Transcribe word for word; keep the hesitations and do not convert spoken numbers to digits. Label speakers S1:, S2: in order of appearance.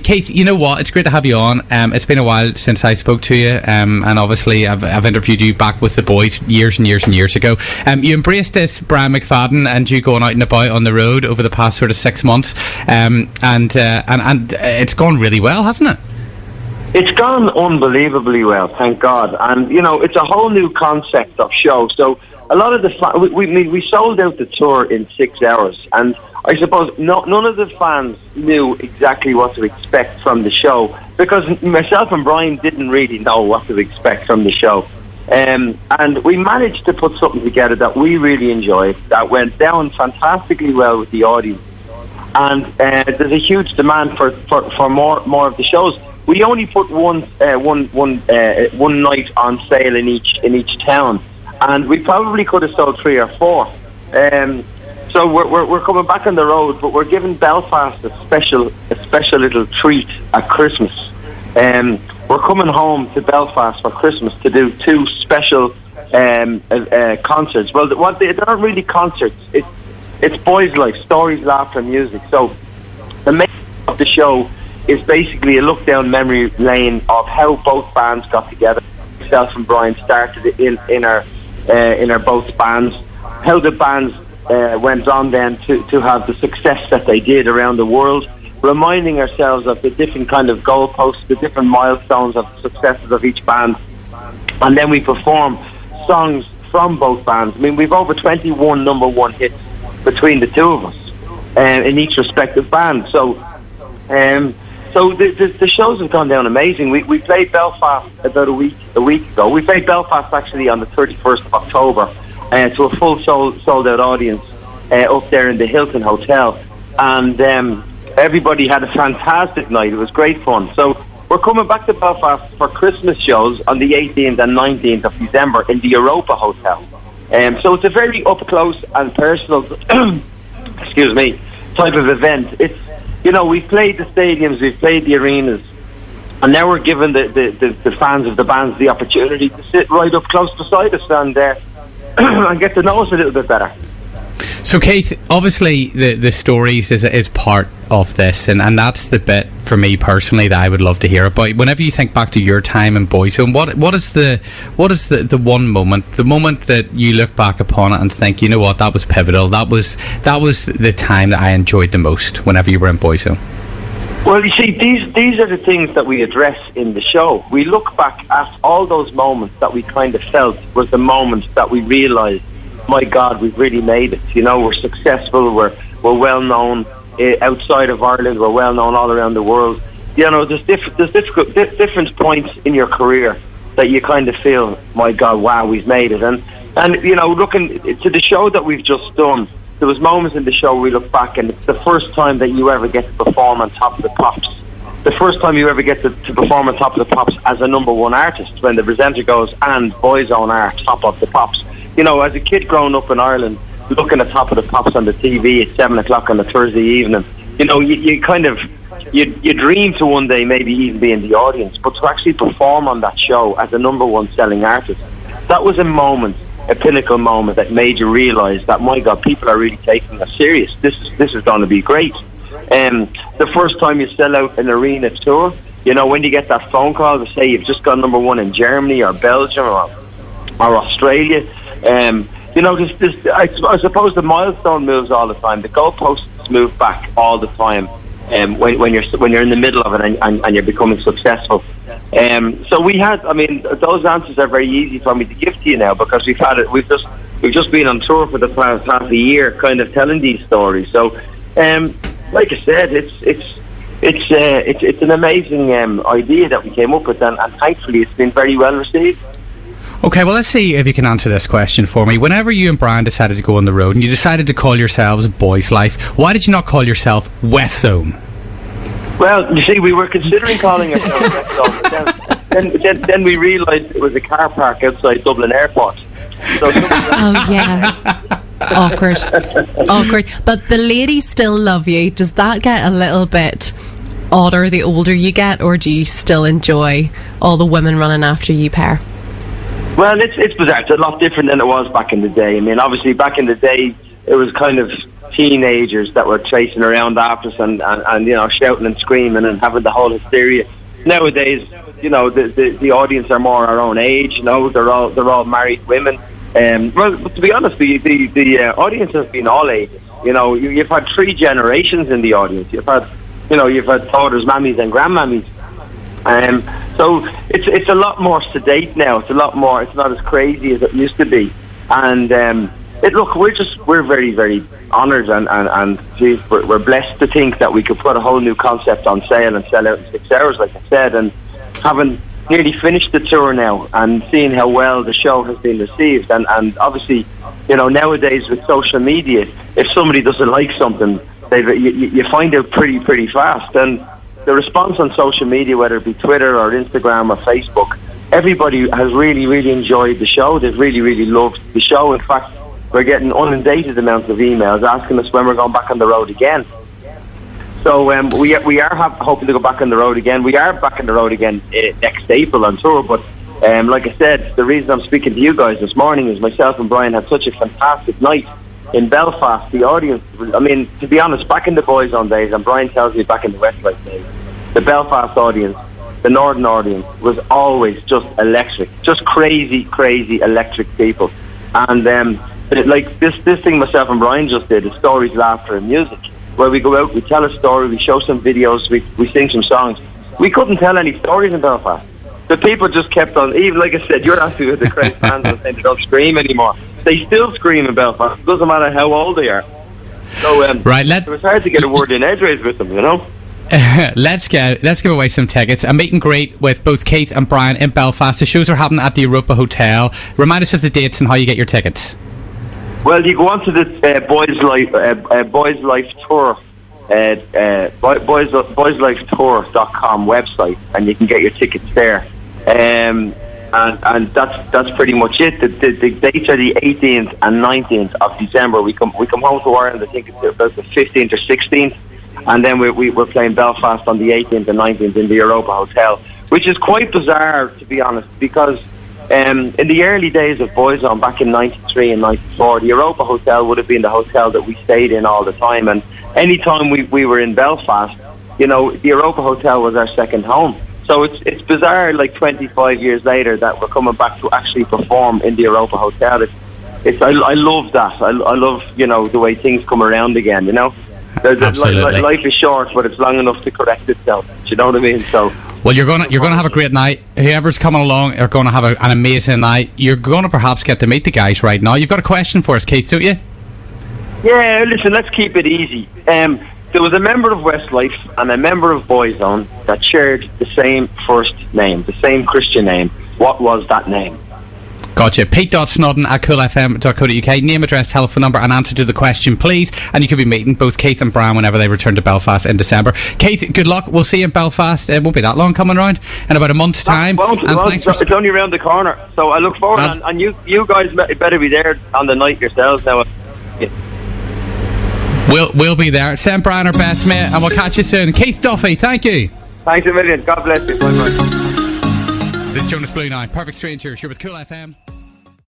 S1: Keith, you know what? It's great to have you on. Um, it's been a while since I spoke to you, um, and obviously I've, I've interviewed you back with the boys years and years and years ago. Um, you embraced this Brian McFadden and you going out and about on the road over the past sort of six months, um, and, uh, and and it's gone really well, hasn't it?
S2: It's gone unbelievably well, thank God. And, you know, it's a whole new concept of show. So a lot of the fa- we, we we sold out the tour in six hours, and I suppose no, none of the fans knew exactly what to expect from the show, because myself and Brian didn't really know what to expect from the show. Um, and we managed to put something together that we really enjoyed, that went down fantastically well with the audience. And uh, there's a huge demand for, for, for more more of the shows. We only put one uh, one one uh, one night on sale in each in each town, and we probably could have sold three or four. Um, so we're, we're we're coming back on the road, but we're giving Belfast a special a special little treat at Christmas. Um, we're coming home to Belfast for Christmas to do two special um, uh, uh, concerts. Well, what they, they're not really concerts. It's it's boys' life, stories, laughter, and music. So the main of the show is basically a look down memory lane of how both bands got together. Myself and Brian started in in our uh, in our both bands. How the bands uh, went on then to to have the success that they did around the world. Reminding ourselves of the different kind of goalposts, the different milestones of the successes of each band, and then we perform songs from both bands. I mean, we've over twenty-one number one hits between the two of us uh, in each respective band. So. Um, So the, the, the shows have gone down amazing. We we played Belfast about a week a week ago. We played Belfast actually on the thirty-first of October uh, to a full sold, sold out audience uh, up there in the Hilton Hotel, and um, everybody had a fantastic night. It was great fun. So we're coming back to Belfast for Christmas shows on the eighteenth and nineteenth of December in the Europa Hotel. Um, so it's a very up close and personal, excuse me, type of event. It's You know, we've played the stadiums, we've played the arenas, and now we're giving the, the, the, the fans of the bands the opportunity to sit right up close beside us and, uh, and get to know us a little bit better.
S1: So, Keith, obviously the, the stories is is part of this, and, and that's the bit for me personally that I would love to hear about. Whenever you think back to your time in Boyzone, what what is the what is the, the one moment, the moment that you look back upon it and think, you know what, that was pivotal. That was that was the time that I enjoyed the most. Whenever you were in Boyzone.
S2: Well, you see, these these are the things that we address in the show. We look back at all those moments that we kind of felt was the moments that we realised, my God, we've really made it. You know, we're successful, we're we're well known uh, outside of Ireland, we're well known all around the world. You know, there's different there's difficult, di- different points in your career that you kind of feel, my God, wow, we've made it. And and you know, looking to the show that we've just done, there was moments in the show we look back and it's the first time that you ever get to perform on Top of the Pops. The first time you ever get to, to perform on Top of the Pops as a number one artist, when the presenter goes, and Boyzone are Top of the Pops. You know, as a kid growing up in Ireland, looking at Top of the Pops on the T V at seven o'clock on a Thursday evening, you know, you, you kind of, you, you dream to one day maybe even be in the audience, but to actually perform on that show as a number one selling artist, that was a moment, a pinnacle moment that made you realise that, my God, people are really taking us serious. This is this is going to be great. Um, the first time you sell out an arena tour, you know, when you get that phone call to say you've just got number one in Germany or Belgium or, or Australia, um, you know, this, this, I, I suppose the milestone moves all the time. The goalposts move back all the time um, when, when you're when you're in the middle of it and, and, and you're becoming successful. Um, so we had, I mean, those answers are very easy for me to give to you now because we've had it. We've just we've just been on tour for the past half a year, kind of telling these stories. So, um, like I said, it's it's it's uh, it's it's an amazing um, idea that we came up with, and, and thankfully it's been very well received.
S1: Okay, well, let's see if you can answer this question for me. Whenever you and Brian decided to go on the road and you decided to call yourselves Boys Life, why did you not call yourself West Zone?
S2: Well, you see, we were considering calling ourselves West Zone, but then, then, then, then we realised it was a car park outside Dublin Airport. So
S3: oh, yeah. Awkward. Awkward. But the ladies still love you. Does that get a little bit odder the older you get, or do you still enjoy all the women running after you pair?
S2: Well, it's it's bizarre. It's a lot different than it was back in the day. I mean, obviously, back in the day, it was kind of teenagers that were chasing around after us and, and, and you know, shouting and screaming and having the whole hysteria. Nowadays, you know, the, the the audience are more our own age. You know, they're all they're all married women. Um, well, to be honest, the the, the uh, audience has been all ages. You know, you, you've had three generations in the audience. You've had, you know, you've had fathers, mammies, and grandmammies. Um, so it's it's a lot more sedate now. It's a lot more. It's not as crazy as it used to be. And um, it, look, we're just we're very very honoured and and, and geez, we're, we're blessed to think that we could put a whole new concept on sale and sell out in six hours, like I said, and having nearly finished the tour now and seeing how well the show has been received, and, and obviously, you know, nowadays with social media, if somebody doesn't like something, they you, you find out pretty pretty fast. And the response on social media, whether it be Twitter or Instagram or Facebook, everybody has really really enjoyed the show. They've really really loved the show. In fact, we're getting inundated amounts of emails asking us when we're going back on the road again. So um, we we are have, hoping to go back on the road again. We are back on the road again uh, next April on tour. But um, like I said, the reason I'm speaking to you guys this morning is myself and Brian had such a fantastic night in Belfast. The audience, I mean, to be honest, back in the Boyzone days, and Brian tells me back in the Westlife days, the Belfast audience, the Northern audience, was always just electric, just crazy, crazy electric people. And um, it, like this, this thing myself and Brian just did, is Stories, Laughter and Music, where we go out, we tell a story, we show some videos, we we sing some songs. We couldn't tell any stories in Belfast. The people just kept on, even like I said, you're asking with the Christ fans and saying they don't scream anymore. They still scream in Belfast. It doesn't matter how old they are. So um,
S1: right, let-
S2: it was hard to get a word in edgeways with them, you know?
S1: Uh, let's get let's give away some tickets. A meet and greet with both Keith and Brian in Belfast. The shows are happening at the Europa Hotel. Remind us of the dates and how you get your tickets.
S2: Well, you go on to the uh, Boys Life uh, uh, Boys Life Tour, uh, uh, Boys Boys Life Tour dot com website, and you can get your tickets there. Um, and and that's that's pretty much it. The, the, the dates are the eighteenth and nineteenth of December. We come we come home to Ireland. I think it's about the fifteenth or sixteenth, and then we, we we're playing Belfast on the eighteenth and nineteenth in the Europa Hotel, which is quite bizarre, to be honest, because. Um, in the early days of Boyzone, back in ninety-three and ninety-four, the Europa Hotel would have been the hotel that we stayed in all the time. And any time we, we were in Belfast, you know, the Europa Hotel was our second home. So it's it's bizarre, like twenty-five years later, that we're coming back to actually perform in the Europa Hotel. It's, it's I, I love that. I, I love, you know, the way things come around again, you know. There's
S1: Absolutely.
S2: A, life is short, but it's long enough to correct itself. Do you know what I mean? So.
S1: Well, you're gonna you're gonna have a great night. Whoever's coming along are going to have a, an amazing night. You're going to perhaps get to meet the guys right now. You've got a question for us, Keith, don't you?
S2: Yeah, listen, let's keep it easy. Um, there was a member of Westlife and a member of Boyzone that shared the same first name, the same Christian name. What was that name?
S1: Gotcha. Pete.snodden at cool f m dot co dot u k. Name, address, telephone number and answer to the question, please. And you could be meeting both Keith and Brian whenever they return to Belfast in December. Keith, good luck. We'll see you in Belfast. It won't be that long coming around. In about a month's time.
S2: Well,
S1: and
S2: well,
S1: thanks
S2: it's,
S1: for
S2: it's only around the corner. So I look forward. And, and you you guys better be there on the night yourselves now. Yeah.
S1: We'll, we'll be there. Send Brian our best, mate. And we'll catch you soon. Keith Duffy, thank you.
S2: Thanks a million. God bless you. Bye-bye.
S1: This is Jonas Blue now. Perfect Strangers. You're with Cool F M.